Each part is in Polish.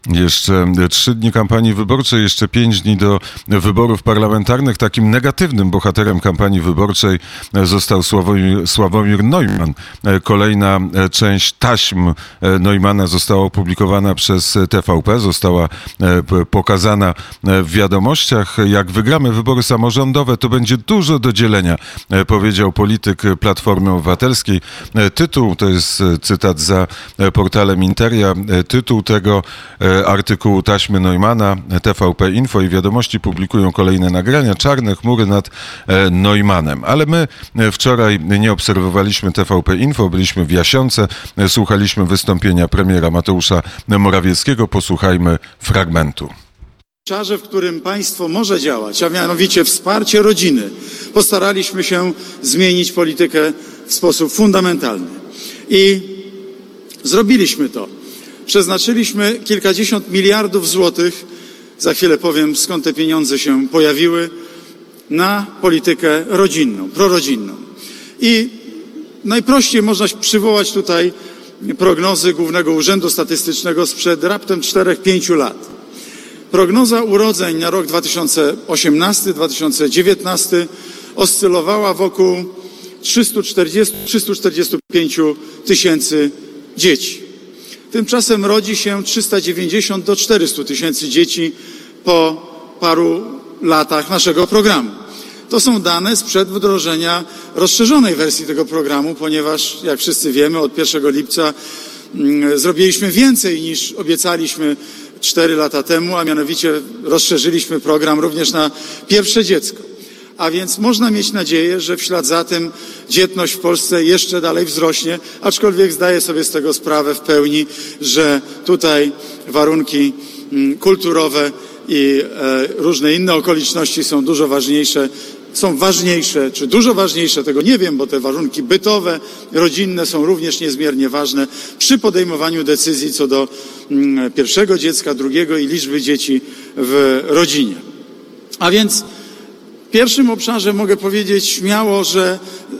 Jeszcze 3 dni kampanii wyborczej, jeszcze 5 dni do wyborów parlamentarnych. Takim negatywnym bohaterem kampanii wyborczej został Sławomir Neumann. Kolejna część taśm Neumana została opublikowana przez TVP, została pokazana w wiadomościach. Jak wygramy wybory samorządowe, to będzie dużo do dzielenia, powiedział polityk Platformy Obywatelskiej. Tytuł, to jest cytat za portalem Interia, tytuł tego artykułu taśmy Neumana, TVP Info i Wiadomości publikują kolejne nagrania, czarne chmury nad Neumannem. Ale my wczoraj nie obserwowaliśmy TVP Info, byliśmy w Jasionce, słuchaliśmy wystąpienia premiera Mateusza Morawieckiego. Posłuchajmy fragmentu. W obszarze, w którym państwo może działać, a mianowicie wsparcie rodziny, postaraliśmy się zmienić politykę w sposób fundamentalny. I zrobiliśmy to. Przeznaczyliśmy kilkadziesiąt miliardów złotych, za chwilę powiem, skąd te pieniądze się pojawiły, na politykę rodzinną, prorodzinną. I najprościej można przywołać tutaj prognozy Głównego Urzędu Statystycznego sprzed raptem 4-5 lat. Prognoza urodzeń na rok 2018-2019 oscylowała wokół 340-345 tysięcy dzieci. Tymczasem rodzi się 390 do 400 tysięcy dzieci po paru latach naszego programu. To są dane sprzed wdrożenia rozszerzonej wersji tego programu, ponieważ, jak wszyscy wiemy, od 1 lipca zrobiliśmy więcej niż obiecaliśmy 4 lata temu, a mianowicie rozszerzyliśmy program również na pierwsze dziecko. A więc można mieć nadzieję, że w ślad za tym dzietność w Polsce jeszcze dalej wzrośnie, aczkolwiek zdaję sobie z tego sprawę w pełni, że tutaj warunki kulturowe i różne inne okoliczności są dużo ważniejsze, czy dużo ważniejsze, tego nie wiem, bo te warunki bytowe, rodzinne są również niezmiernie ważne przy podejmowaniu decyzji co do pierwszego dziecka, drugiego i liczby dzieci w rodzinie. A więc w pierwszym obszarze mogę powiedzieć śmiało, że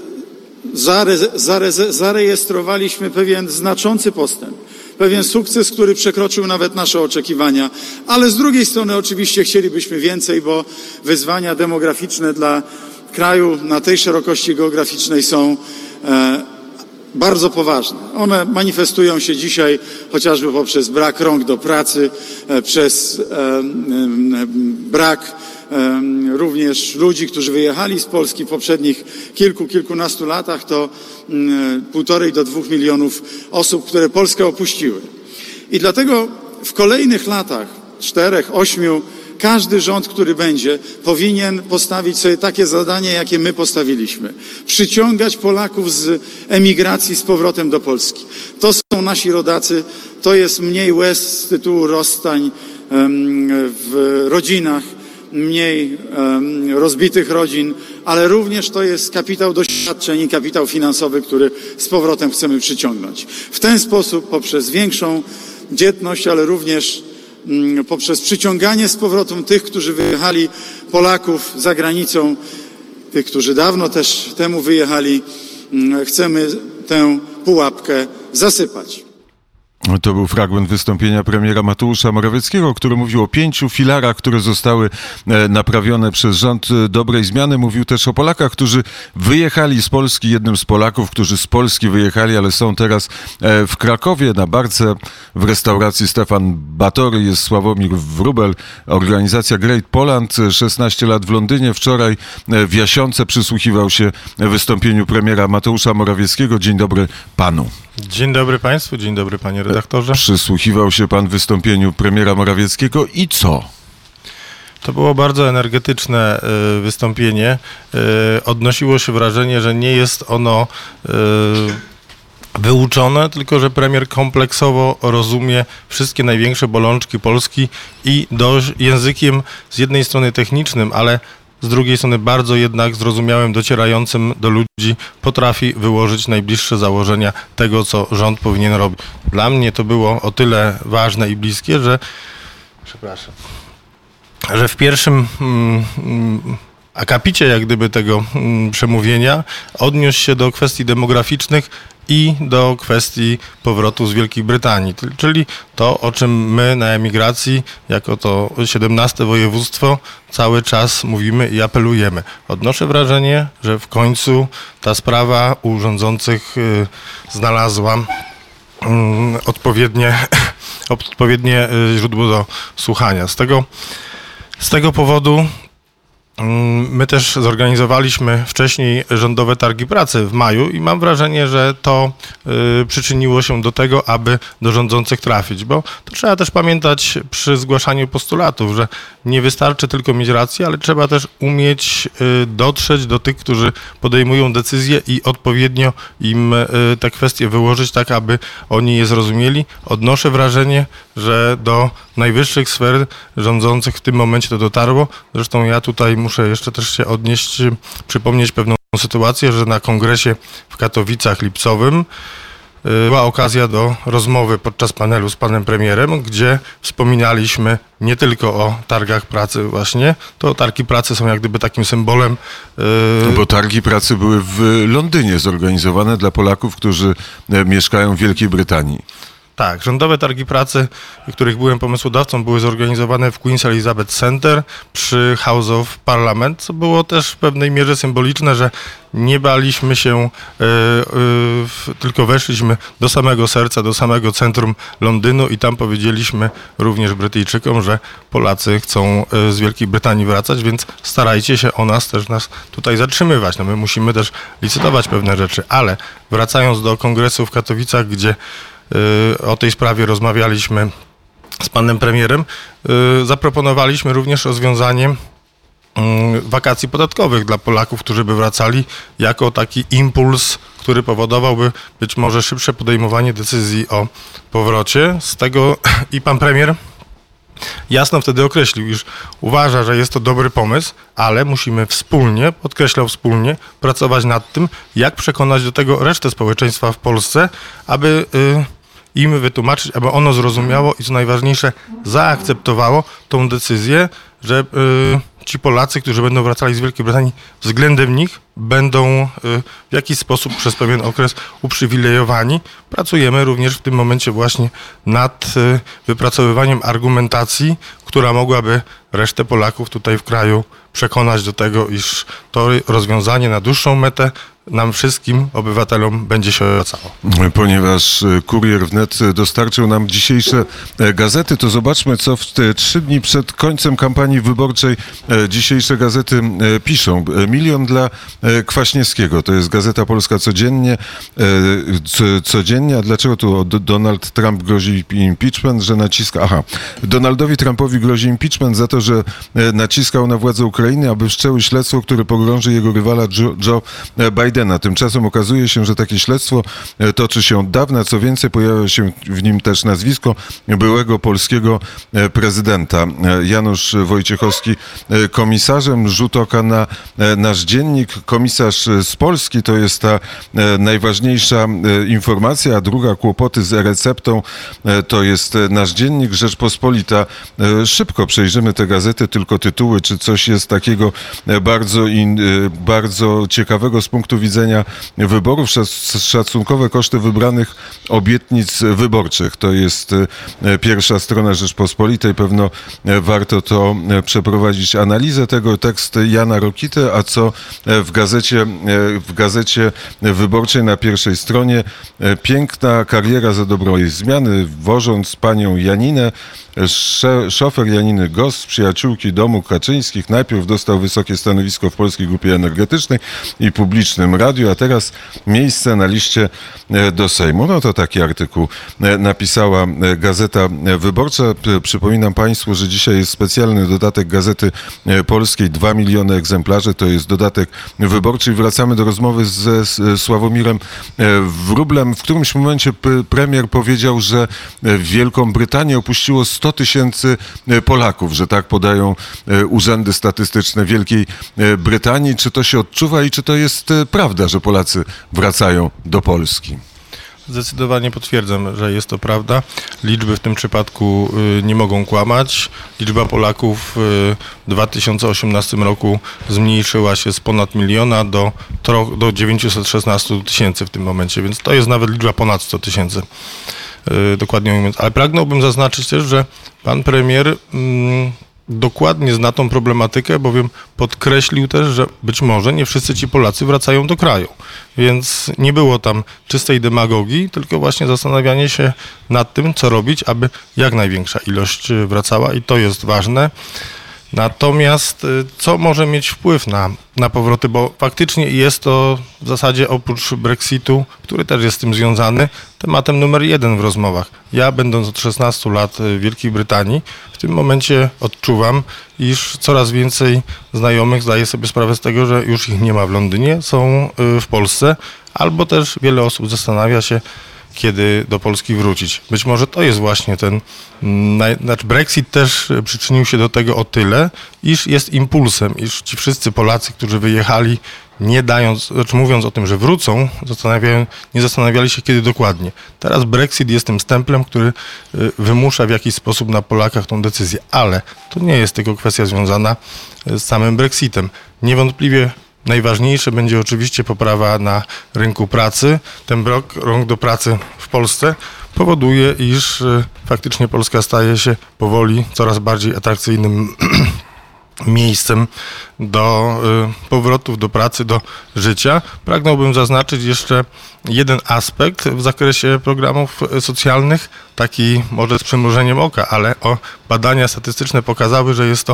zarejestrowaliśmy pewien znaczący postęp, pewien sukces, który przekroczył nawet nasze oczekiwania, ale z drugiej strony oczywiście chcielibyśmy więcej, bo wyzwania demograficzne dla kraju na tej szerokości geograficznej są bardzo poważne. One manifestują się dzisiaj chociażby poprzez brak rąk do pracy, przez brak również ludzi, którzy wyjechali z Polski w poprzednich kilkunastu latach, to 1,5 do 2 milionów osób, które Polskę opuściły. I dlatego w kolejnych latach, 4, 8, każdy rząd, który będzie, powinien postawić sobie takie zadanie, jakie my postawiliśmy. Przyciągać Polaków z emigracji z powrotem do Polski. To są nasi rodacy, to jest mniej łez z tytułu rozstań w rodzinach, mniej rozbitych rodzin, ale również to jest kapitał doświadczeń i kapitał finansowy, który z powrotem chcemy przyciągnąć. W ten sposób, poprzez większą dzietność, ale również poprzez przyciąganie z powrotem tych, którzy wyjechali, Polaków za granicą, tych, którzy dawno też temu wyjechali, chcemy tę pułapkę zasypać. To był fragment wystąpienia premiera Mateusza Morawieckiego, który mówił o 5 filarach, które zostały naprawione przez rząd dobrej zmiany. Mówił też o Polakach, którzy wyjechali z Polski. Jednym z Polaków, którzy z Polski wyjechali, ale są teraz w Krakowie na barce w restauracji Stefan Batory jest Sławomir Wróbel, organizacja Great Poland, 16 lat w Londynie. Wczoraj w Jasionce przysłuchiwał się wystąpieniu premiera Mateusza Morawieckiego. Dzień dobry panu. Dzień dobry państwu, dzień dobry panie redaktorze. Przysłuchiwał się pan wystąpieniu premiera Morawieckiego i co? To było bardzo energetyczne wystąpienie. Odnosiło się wrażenie, że nie jest ono wyuczone, tylko że premier kompleksowo rozumie wszystkie największe bolączki Polski i językiem z jednej strony technicznym, ale z drugiej strony bardzo jednak zrozumiałym, docierającym do ludzi potrafi wyłożyć najbliższe założenia tego, co rząd powinien robić. Dla mnie to było o tyle ważne i bliskie, że w pierwszym akapicie jak gdyby tego przemówienia odniósł się do kwestii demograficznych i do kwestii powrotu z Wielkiej Brytanii, czyli to, o czym my na emigracji, jako to 17 województwo, cały czas mówimy i apelujemy. Odnoszę wrażenie, że w końcu ta sprawa u rządzących znalazła odpowiednie źródło do słuchania. Z tego powodu my też zorganizowaliśmy wcześniej rządowe targi pracy w maju i mam wrażenie, że to przyczyniło się do tego, aby do rządzących trafić, bo to trzeba też pamiętać przy zgłaszaniu postulatów, że nie wystarczy tylko mieć rację, ale trzeba też umieć dotrzeć do tych, którzy podejmują decyzje i odpowiednio im te kwestie wyłożyć tak, aby oni je zrozumieli. Odnoszę wrażenie, że do najwyższych sfer rządzących w tym momencie to dotarło. Zresztą ja tutaj muszę jeszcze też się odnieść, przypomnieć pewną sytuację, że na kongresie w Katowicach lipcowym była okazja do rozmowy podczas panelu z panem premierem, gdzie wspominaliśmy nie tylko o targach pracy właśnie, to targi pracy są jak gdyby takim symbolem. Bo targi pracy były w Londynie zorganizowane dla Polaków, którzy mieszkają w Wielkiej Brytanii. Tak, rządowe targi pracy, których byłem pomysłodawcą, były zorganizowane w Queen's Elizabeth Center przy House of Parliament, co było też w pewnej mierze symboliczne, że nie baliśmy się, tylko weszliśmy do samego serca, do samego centrum Londynu i tam powiedzieliśmy również Brytyjczykom, że Polacy chcą z Wielkiej Brytanii wracać, więc starajcie się o nas, też nas tutaj zatrzymywać. No my musimy też licytować pewne rzeczy, ale wracając do kongresu w Katowicach, gdzie o tej sprawie rozmawialiśmy z panem premierem, zaproponowaliśmy również rozwiązanie wakacji podatkowych dla Polaków, którzy by wracali, jako taki impuls, który powodowałby być może szybsze podejmowanie decyzji o powrocie. Z tego i pan premier jasno wtedy określił, iż uważa, że jest to dobry pomysł, ale musimy wspólnie, podkreślał wspólnie, pracować nad tym, jak przekonać do tego resztę społeczeństwa w Polsce, aby im wytłumaczyć, aby ono zrozumiało i co najważniejsze zaakceptowało tą decyzję, że ci Polacy, którzy będą wracali z Wielkiej Brytanii, względem nich będą w jakiś sposób przez pewien okres uprzywilejowani. Pracujemy również w tym momencie właśnie nad wypracowywaniem argumentacji, która mogłaby resztę Polaków tutaj w kraju przekonać do tego, iż to rozwiązanie na dłuższą metę nam wszystkim, obywatelom, będzie się opłacało. Ponieważ Kurier Wnet dostarczył nam dzisiejsze gazety, to zobaczmy, co w te 3 dni przed końcem kampanii wyborczej dzisiejsze gazety piszą. 1 milion dla Kwaśniewskiego. To jest Gazeta Polska codziennie. A dlaczego tu Donald Trump grozi impeachment, że naciska... Aha, Donaldowi Trumpowi grozi impeachment za to, że naciskał na władze Ukrainy, aby wszczęły śledztwo, które pogrąży jego rywala Joe Bidena. Tymczasem okazuje się, że takie śledztwo toczy się od dawna. Co więcej, pojawia się w nim też nazwisko byłego polskiego prezydenta. Janusz Wojciechowski komisarzem. Rzut oka na nasz dziennik. Komisarz z Polski to jest ta najważniejsza informacja, a druga kłopoty z receptą to jest nasz dziennik Rzeczpospolita. Szybko przejrzymy te gazety, tylko tytuły, czy coś jest takiego bardzo ciekawego z punktu widzenia wyborów. Szacunkowe koszty wybranych obietnic wyborczych. To jest pierwsza strona Rzeczpospolitej. Pewno warto to przeprowadzić analizę tego. Tekst Jana Rokity, a co w gazecie wyborczej na pierwszej stronie. Piękna kariera za dobrej zmiany, wożąc panią Janinę. Szofer Janiny Gos, przyjaciółki domu Kaczyńskich, najpierw dostał wysokie stanowisko w Polskiej Grupie Energetycznej i Publicznym Radiu, a teraz miejsce na liście do Sejmu. No to taki artykuł napisała Gazeta Wyborcza. Przypominam Państwu, że dzisiaj jest specjalny dodatek Gazety Polskiej, 2 miliony egzemplarzy, to jest dodatek wyborczy. Wracamy do rozmowy ze Sławomirem Wróblem. W którymś momencie premier powiedział, że Wielką Brytanię opuściło 100 tysięcy Polaków, że tak podają urzędy statystyczne Wielkiej Brytanii. Czy to się odczuwa i czy to jest prawda, że Polacy wracają do Polski? zdecydowanie potwierdzam, że jest to prawda. Liczby w tym przypadku nie mogą kłamać. Liczba Polaków w 2018 roku zmniejszyła się z ponad 1 000 000 do 916 000 w tym momencie, więc to jest nawet liczba ponad 100 000. Dokładnie mówiąc. Ale pragnąłbym zaznaczyć też, że pan premier dokładnie zna tą problematykę, bowiem podkreślił też, że być może nie wszyscy ci Polacy wracają do kraju. Więc nie było tam czystej demagogii, tylko właśnie zastanawianie się nad tym, co robić, aby jak największa ilość wracała i to jest ważne. Natomiast co może mieć wpływ na powroty, bo faktycznie jest to w zasadzie oprócz Brexitu, który też jest z tym związany, tematem numer 1 w rozmowach. Ja, będąc od 16 lat w Wielkiej Brytanii, w tym momencie odczuwam, iż coraz więcej znajomych zdaje sobie sprawę z tego, że już ich nie ma w Londynie, są w Polsce, albo też wiele osób zastanawia się, kiedy do Polski wrócić. Być może to jest właśnie ten, Brexit też przyczynił się do tego o tyle, iż jest impulsem, iż ci wszyscy Polacy, którzy wyjechali, mówiąc o tym, że wrócą, nie zastanawiali się kiedy dokładnie. Teraz Brexit jest tym stemplem, który wymusza w jakiś sposób na Polakach tą decyzję, ale to nie jest tylko kwestia związana z samym Brexitem. Niewątpliwie najważniejsze będzie oczywiście poprawa na rynku pracy. Ten rąk do pracy w Polsce powoduje, iż faktycznie Polska staje się powoli coraz bardziej atrakcyjnym miejscem do powrotów do pracy, do życia. Pragnąłbym zaznaczyć jeszcze jeden aspekt w zakresie programów socjalnych, taki może z przymrużeniem oka, ale badania statystyczne pokazały, że jest to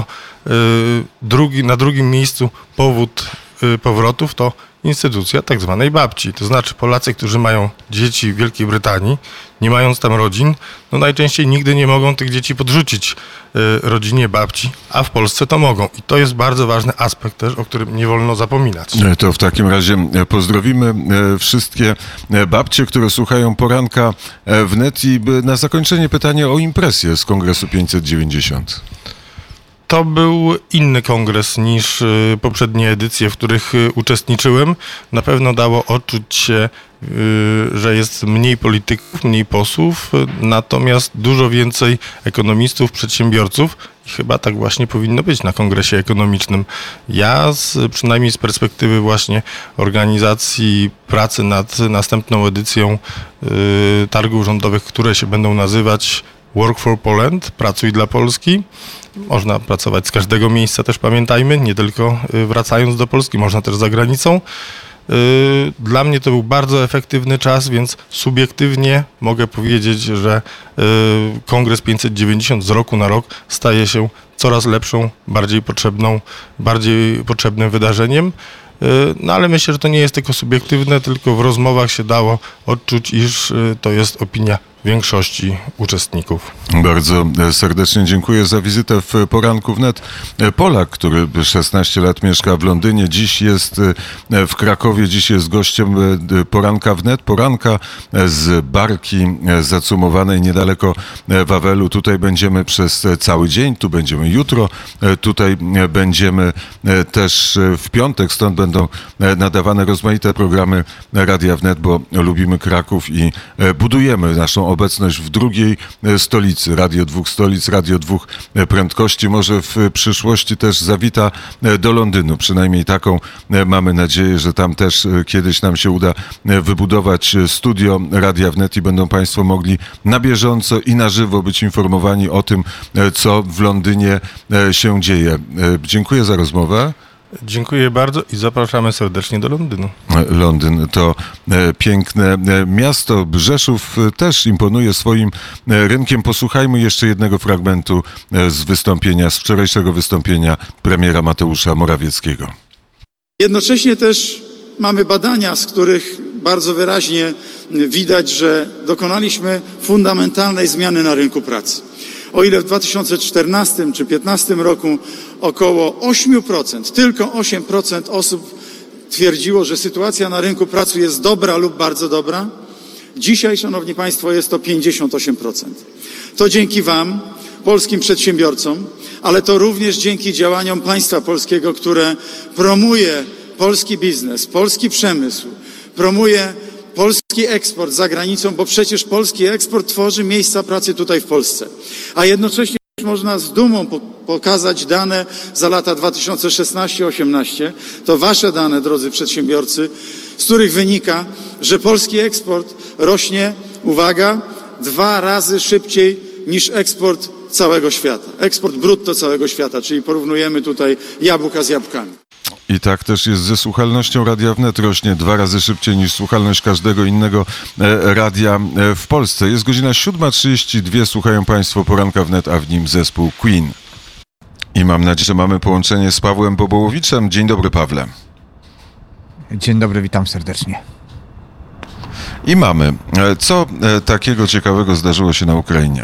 na drugim miejscu powód powrotów to instytucja tak zwanej babci. To znaczy Polacy, którzy mają dzieci w Wielkiej Brytanii, nie mając tam rodzin, no najczęściej nigdy nie mogą tych dzieci podrzucić rodzinie babci, a w Polsce to mogą. I to jest bardzo ważny aspekt też, o którym nie wolno zapominać. To w takim razie pozdrowimy wszystkie babcie, które słuchają poranka wnet i na zakończenie pytanie o impresję z Kongresu 590. To był inny kongres niż poprzednie edycje, w których uczestniczyłem. Na pewno dało odczuć się, że jest mniej polityków, mniej posłów, natomiast dużo więcej ekonomistów, przedsiębiorców i chyba tak właśnie powinno być na kongresie ekonomicznym. Ja przynajmniej z perspektywy właśnie organizacji pracy nad następną edycją targów rządowych, które się będą nazywać Work for Poland, pracuj dla Polski. Można pracować z każdego miejsca, też pamiętajmy, nie tylko wracając do Polski, można też za granicą. Dla mnie to był bardzo efektywny czas, więc subiektywnie mogę powiedzieć, że Kongres 590 z roku na rok staje się coraz lepszą, bardziej potrzebnym wydarzeniem. No ale myślę, że to nie jest tylko subiektywne, tylko w rozmowach się dało odczuć, iż to jest opinia większości uczestników. Bardzo serdecznie dziękuję za wizytę w Poranku Wnet. Polak, który 16 lat mieszka w Londynie, dziś jest w Krakowie, dziś jest gościem Poranka Wnet. Poranka z barki zacumowanej niedaleko Wawelu. Tutaj będziemy przez cały dzień, tu będziemy jutro, tutaj będziemy też w piątek, stąd będą nadawane rozmaite programy Radia Wnet, bo lubimy Kraków i budujemy naszą obecność w drugiej stolicy. Radio dwóch stolic, radio dwóch prędkości. Może w przyszłości też zawita do Londynu. Przynajmniej taką mamy nadzieję, że tam też kiedyś nam się uda wybudować studio Radia Wnet i będą Państwo mogli na bieżąco i na żywo być informowani o tym, co w Londynie się dzieje. Dziękuję za rozmowę. Dziękuję bardzo i zapraszamy serdecznie do Londynu. Londyn to piękne miasto. Rzeszów też imponuje swoim rynkiem. Posłuchajmy jeszcze jednego fragmentu z wczorajszego wystąpienia premiera Mateusza Morawieckiego. Jednocześnie też mamy badania, z których bardzo wyraźnie widać, że dokonaliśmy fundamentalnej zmiany na rynku pracy. O ile w 2014 czy 2015 roku około 8%, tylko 8% osób twierdziło, że sytuacja na rynku pracy jest dobra lub bardzo dobra, dzisiaj, szanowni państwo, jest to 58%. To dzięki wam, polskim przedsiębiorcom, ale to również dzięki działaniom państwa polskiego, które promuje polski biznes, polski przemysł, promuje polski eksport za granicą, bo przecież polski eksport tworzy miejsca pracy tutaj w Polsce. A jednocześnie można z dumą pokazać dane za lata 2016-18. To wasze dane, drodzy przedsiębiorcy, z których wynika, że polski eksport rośnie, uwaga, 2 razy szybciej niż eksport całego świata. Eksport brutto całego świata, czyli porównujemy tutaj jabłka z jabłkami. I tak też jest ze słuchalnością Radia Wnet. Rośnie 2 razy szybciej niż słuchalność każdego innego radia w Polsce. Jest godzina 7:32. Słuchają Państwo Poranka Wnet, a w nim zespół Queen. I mam nadzieję, że mamy połączenie z Pawłem Bobołowiczem. Dzień dobry, Pawle. Dzień dobry, witam serdecznie. I mamy. Co takiego ciekawego zdarzyło się na Ukrainie?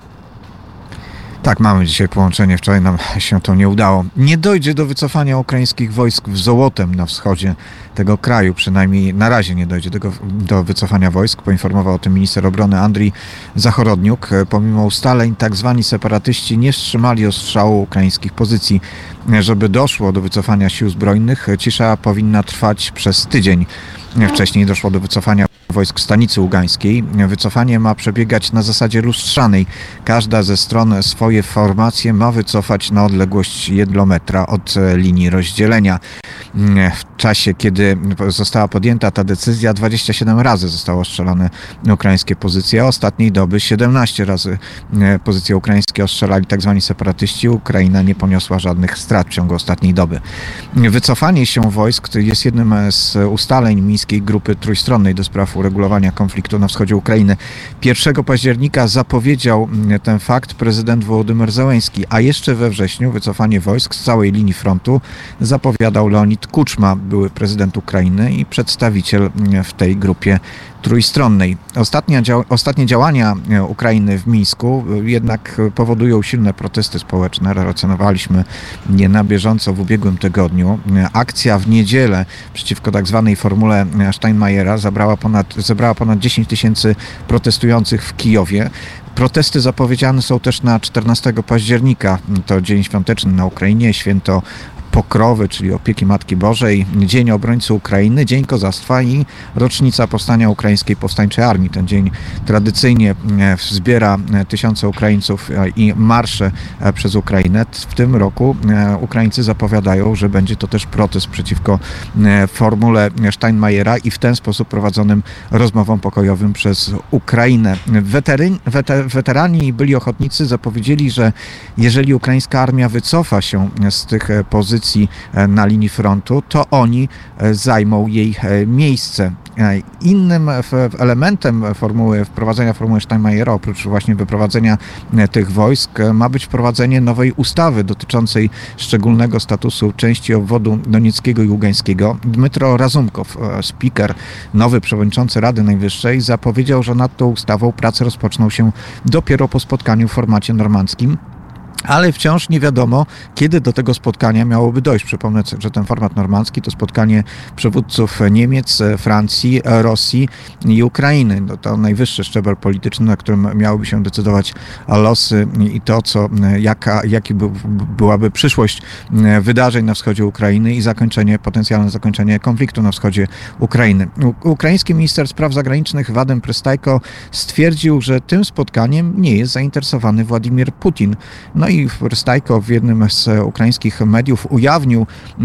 Tak, mamy dzisiaj połączenie, wczoraj nam się to nie udało. Nie dojdzie do wycofania ukraińskich wojsk w Zołotem na wschodzie tego kraju, przynajmniej na razie nie dojdzie do wycofania wojsk. Poinformował o tym minister obrony Andrii Zachorodniuk. Pomimo ustaleń tak zwani separatyści nie wstrzymali ostrzału ukraińskich pozycji. Żeby doszło do wycofania sił zbrojnych, cisza powinna trwać przez tydzień. Wcześniej doszło do wycofania wojsk stanicy ługańskiej. Wycofanie ma przebiegać na zasadzie lustrzanej. Każda ze stron swoje formacje ma wycofać na odległość 1 metra od linii rozdzielenia. W czasie, kiedy została podjęta ta decyzja, 27 razy zostały ostrzelane ukraińskie pozycje. Ostatniej doby 17 razy pozycje ukraińskie ostrzelali tzw. separatyści. Ukraina nie poniosła żadnych strat w ciągu ostatniej doby. Wycofanie się wojsk jest jednym z ustaleń mińskiej grupy trójstronnej do spraw uregulowania konfliktu na wschodzie Ukrainy. 1 października zapowiedział ten fakt prezydent Wołodymyr Zełenski, a jeszcze we wrześniu wycofanie wojsk z całej linii frontu zapowiadał Leonid Kuczma, były prezydent Ukrainy i przedstawiciel w tej grupie trójstronnej. Ostatnie działania Ukrainy w Mińsku jednak powodują silne protesty społeczne. Relacjonowaliśmy je na bieżąco w ubiegłym tygodniu. Akcja w niedzielę przeciwko tak zwanej formule Steinmeiera zebrała ponad 10 000 protestujących w Kijowie. Protesty zapowiedziane są też na 14 października. To dzień świąteczny na Ukrainie, święto Pokrowy, czyli Opieki Matki Bożej, Dzień Obrońcy Ukrainy, Dzień Kozactwa i rocznica powstania Ukraińskiej Powstańczej Armii. Ten dzień tradycyjnie wzbiera tysiące Ukraińców i marsze przez Ukrainę. W tym roku Ukraińcy zapowiadają, że będzie to też protest przeciwko formule Steinmeiera i w ten sposób prowadzonym rozmowom pokojowym przez Ukrainę. Weterani i byli ochotnicy zapowiedzieli, że jeżeli ukraińska armia wycofa się z tych pozycji na linii frontu, to oni zajmą jej miejsce. Innym elementem wprowadzenia formuły Steinmeiera, oprócz właśnie wyprowadzenia tych wojsk, ma być wprowadzenie nowej ustawy dotyczącej szczególnego statusu części obwodu donieckiego i ługańskiego. Dmytro Razumkow, speaker, nowy przewodniczący Rady Najwyższej, zapowiedział, że nad tą ustawą prace rozpoczną się dopiero po spotkaniu w formacie normandzkim. Ale wciąż nie wiadomo, kiedy do tego spotkania miałoby dojść. Przypomnę, że ten format normandzki to spotkanie przywódców Niemiec, Francji, Rosji i Ukrainy. To najwyższy szczebel polityczny, na którym miałyby się decydować losy i to, jaki byłaby przyszłość wydarzeń na wschodzie Ukrainy i potencjalne zakończenie konfliktu na wschodzie Ukrainy. Ukraiński minister spraw zagranicznych Wadym Prystajko stwierdził, że tym spotkaniem nie jest zainteresowany Władimir Putin. No i Prystajko w jednym z ukraińskich mediów ujawnił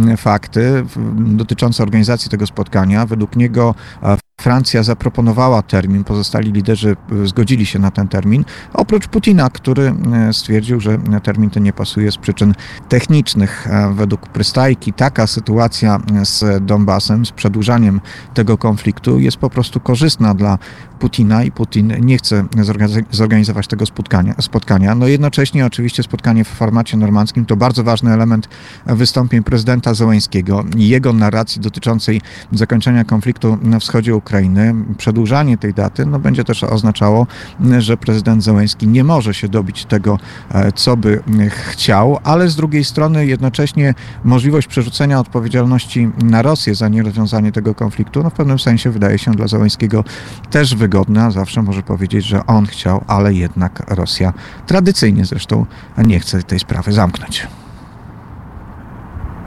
fakty dotyczące organizacji tego spotkania. Według niego Francja zaproponowała termin, pozostali liderzy zgodzili się na ten termin, oprócz Putina, który stwierdził, że termin ten nie pasuje z przyczyn technicznych. Według Prystajki taka sytuacja z Donbasem, z przedłużaniem tego konfliktu jest po prostu korzystna dla Putina i Putin nie chce zorganizować tego spotkania. No jednocześnie oczywiście spotkanie w formacie normandzkim to bardzo ważny element wystąpień prezydenta Zełenskiego i jego narracji dotyczącej zakończenia konfliktu na wschodzie Ukrainy. Przedłużanie tej daty będzie też oznaczało, że prezydent Zełenski nie może się dobić tego, co by chciał, ale z drugiej strony jednocześnie możliwość przerzucenia odpowiedzialności na Rosję za nierozwiązanie tego konfliktu w pewnym sensie wydaje się dla Zełenskiego też wygodna. Zawsze może powiedzieć, że on chciał, ale jednak Rosja tradycyjnie zresztą nie chce tej sprawy zamknąć.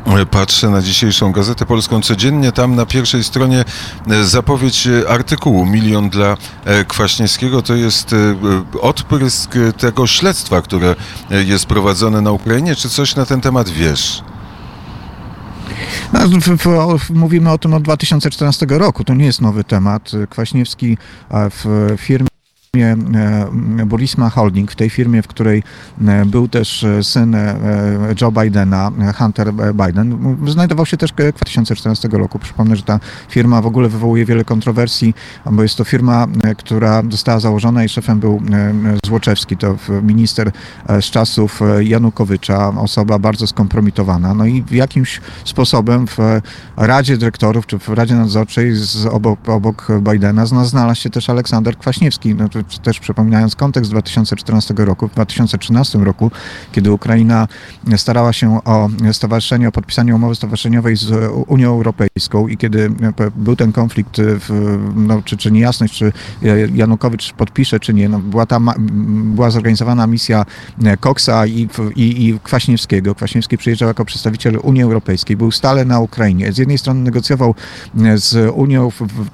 Patrzę na dzisiejszą Gazetę Polską Codziennie. Tam na pierwszej stronie zapowiedź artykułu „Milion dla Kwaśniewskiego”. To jest odprysk tego śledztwa, które jest prowadzone na Ukrainie. Czy coś na ten temat wiesz? No, mówimy o tym od 2014 roku. To nie jest nowy temat. Kwaśniewski w firmie Burisma Holding, w tej firmie, w której był też syn Joe Bidena, Hunter Biden, znajdował się też w 2014 roku. Przypomnę, że ta firma w ogóle wywołuje wiele kontrowersji, bo jest to firma, która została założona i szefem był Złoczewski, to minister z czasów Janukowycza, osoba bardzo skompromitowana. No i jakimś sposobem w Radzie Dyrektorów, czy w Radzie Nadzorczej obok Bidena znalazł się też Aleksander Kwaśniewski. No, też przypominając kontekst 2014 roku, w 2013 roku, kiedy Ukraina starała się o stowarzyszenie, o podpisanie umowy stowarzyszeniowej z Unią Europejską i kiedy był ten konflikt, czy niejasność, czy Janukowicz podpisze, czy nie, była zorganizowana misja Coxa i Kwaśniewskiego. Kwaśniewski przyjeżdżał jako przedstawiciel Unii Europejskiej, był stale na Ukrainie. Z jednej strony negocjował z Unią,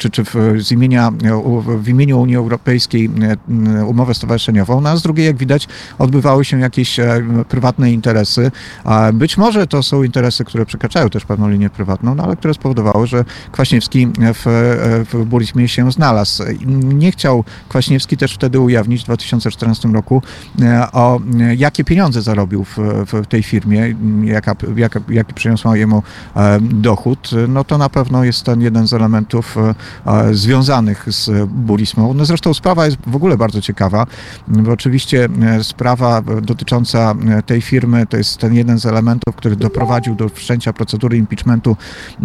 w imieniu Unii Europejskiej umowę stowarzyszeniową, no a z drugiej, jak widać, odbywały się jakieś prywatne interesy. Być może to są interesy, które przekraczają też pewną linię prywatną, no ale które spowodowały, że Kwaśniewski w Burismie się znalazł. Nie chciał Kwaśniewski też wtedy ujawnić w 2014 roku, jakie pieniądze zarobił w tej firmie, jaki przyniosła jemu dochód. No to na pewno jest ten jeden z elementów związanych z Burismą. No zresztą sprawa jest w ogóle bardzo ciekawa, bo oczywiście sprawa dotycząca tej firmy to jest ten jeden z elementów, który doprowadził do wszczęcia procedury impeachmentu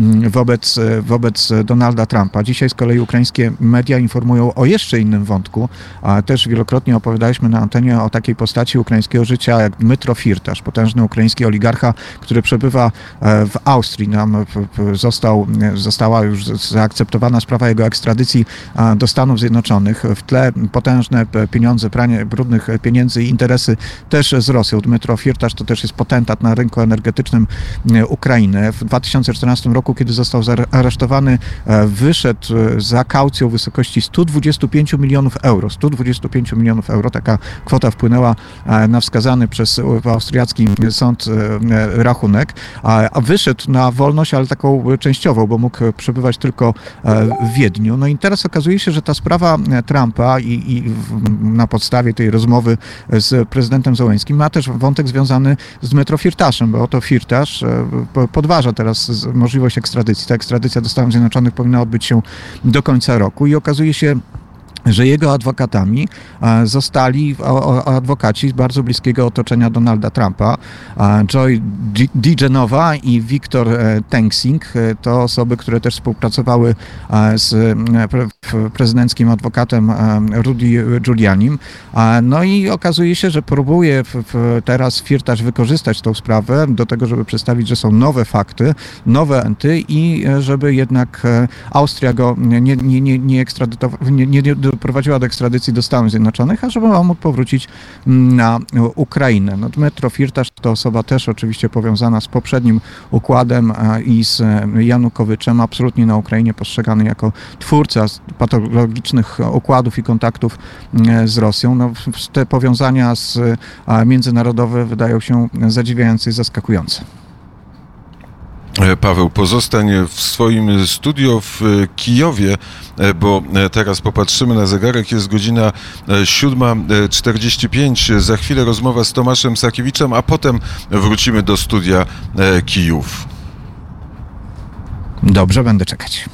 wobec Donalda Trumpa. Dzisiaj z kolei ukraińskie media informują o jeszcze innym wątku. Też wielokrotnie opowiadaliśmy na antenie o takiej postaci ukraińskiego życia jak Dmytro Firtasz, potężny ukraiński oligarcha, który przebywa w Austrii. Została już zaakceptowana sprawa jego ekstradycji do Stanów Zjednoczonych. W tle potężne pieniądze, pranie brudnych pieniędzy i interesy też z Rosją. Dmytro Firtasz to też jest potentat na rynku energetycznym Ukrainy. W 2014 roku, kiedy został aresztowany, wyszedł za kaucją w wysokości 125 milionów euro. 125 milionów euro, taka kwota wpłynęła na wskazany przez austriacki sąd rachunek, a wyszedł na wolność, ale taką częściową, bo mógł przebywać tylko w Wiedniu. No i teraz okazuje się, że ta sprawa Trumpa i na podstawie tej rozmowy z prezydentem Zełenskim ma też wątek związany z Dmytro Firtaszem, bo oto Firtasz podważa teraz możliwość ekstradycji. Ta ekstradycja do Stanów Zjednoczonych powinna odbyć się do końca roku i okazuje się, że jego adwokatami zostali adwokaci z bardzo bliskiego otoczenia Donalda Trumpa. Joy DiGenova i Viktor Tengsing to osoby, które też współpracowały z prezydenckim adwokatem Rudy Giulianim. No i okazuje się, że próbuje teraz Firtasz wykorzystać tą sprawę do tego, żeby przedstawić, że są nowe fakty, nowe enty i żeby jednak Austria go nie doprowadziła do ekstradycji do Stanów Zjednoczonych, a żeby on mógł powrócić na Ukrainę. No, Dmytro Firtasz to osoba też oczywiście powiązana z poprzednim układem i z Janukowiczem, absolutnie na Ukrainie postrzegany jako twórca patologicznych układów i kontaktów z Rosją. No, te powiązania międzynarodowe wydają się zadziwiające i zaskakujące. Paweł, pozostań w swoim studio w Kijowie, bo teraz popatrzymy na zegarek, jest godzina 7:45. Za chwilę rozmowa z Tomaszem Sakiewiczem, a potem wrócimy do studia Kijów. Dobrze, będę czekać.